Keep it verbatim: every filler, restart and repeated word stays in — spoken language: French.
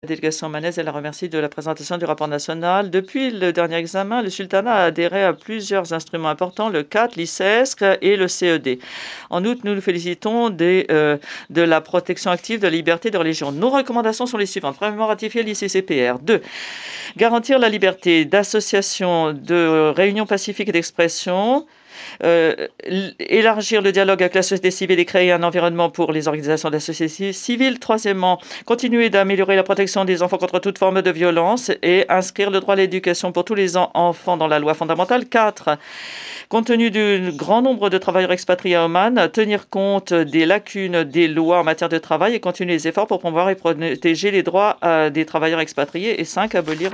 La délégation omanaise, elle la remercie de la présentation du rapport national. Depuis le dernier examen, le sultanat a adhéré à plusieurs instruments importants, le C A T, l'I C E S C et le C E D. En outre, nous nous félicitons des, euh, de la protection active de la liberté de religion. Nos recommandations sont les suivantes. Premièrement, ratifier l'I C C P R. Deux, garantir la liberté d'association, de réunion pacifique et d'expression. Euh, élargir le dialogue avec la société civile et créer un environnement pour les organisations de la société civile. Troisièmement, continuer d'améliorer la protection des enfants contre toute forme de violence et inscrire le droit à l'éducation pour tous les enfants dans la loi fondamentale. Quatre, compte tenu du grand nombre de travailleurs expatriés à Oman, tenir compte des lacunes des lois en matière de travail et continuer les efforts pour promouvoir et protéger les droits euh, des travailleurs expatriés. Et cinq, abolir